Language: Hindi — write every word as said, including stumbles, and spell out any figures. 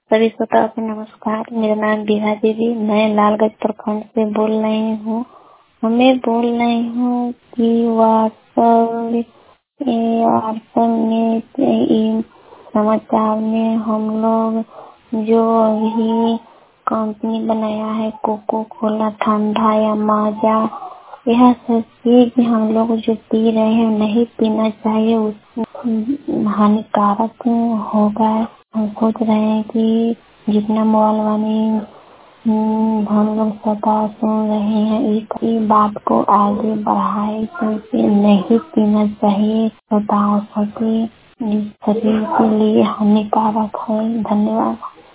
सभी श्रोताओं को नमस्कार। मेरा नाम बीघा देवी, मैं लालगंज प्रखंड से बोल रही हूँ। हमें बोल रही हूँ कि वास्तव वास्तव में इन समाचार में हम लोग जो अभी कंपनी बनाया है कोको कोला ठंडा या माजा, यह सब चीज हम लोग जो पी रहे हैं नहीं पीना चाहिए, उसमें हानिकारक होगा। हम सोच रहे हैं कि जितना मोबाइल वाले हम लोग सदा सुन रहे हैं इस बात को आगे बढ़ाए, क्योंकि नहीं पीना चाहिए। श्रोताओं सभी शरीर के लिए हानिकारक है। धन्यवाद।